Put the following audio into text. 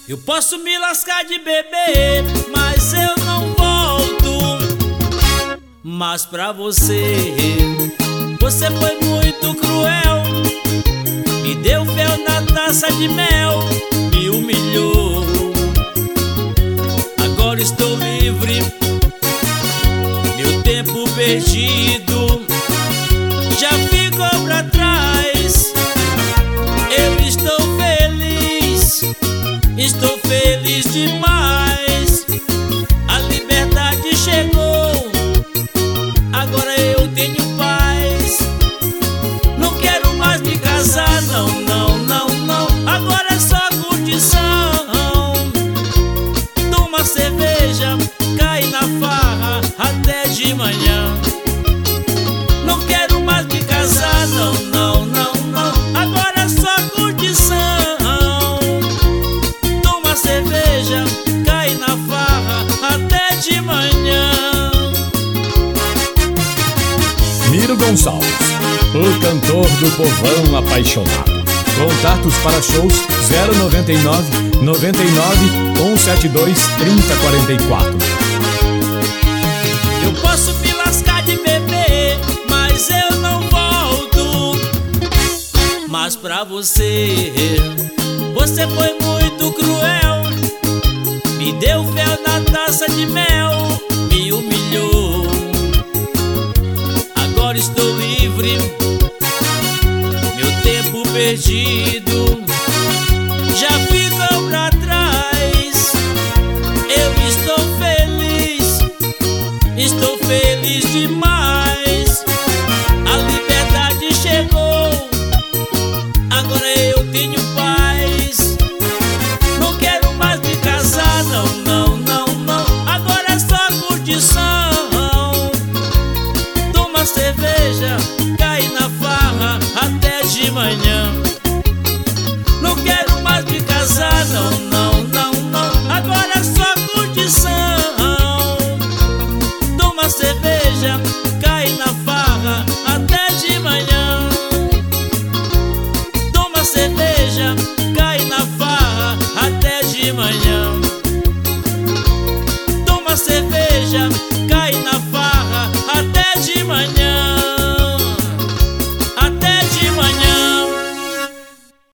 Eu posso me lascar de beber, mas eu não volto mais pra você. Você foi muito cruel, me deu fel na taça de mel, me humilhou. Agora estou livre, meu tempo perdido já ficou pra trás. Eu estou feliz demais. A liberdade chegou, agora eu tenho paz. Não quero mais me casar, não, não, não, não. Agora é só curtição. Toma cerveja, cai na farra até de manhã. Não quero mais me casar, não, não, não, não. Agora é só curtição. Toma cerveja, cai na farra até de manhã. Miro Gonçalves, o cantor do povão apaixonado. Contatos para shows 099 99 172 3044. Eu posso me lascar de beber, mas eu não volto mais pra você. Você foi muito cruel, me deu fel na taça de mel, me humilhou. Agora estou livre, meu tempo perdido já ficou pra trás. Eu estou feliz demais. A liberdade chegou, agora eu tenho paz. Não quero mais me casar, não, não, não, não. Agora é só curtição. Toma cerveja, cai na farra até de manhã. Não quero mais me casar, não, não, não, não. Agora é só curtição. Toma cerveja,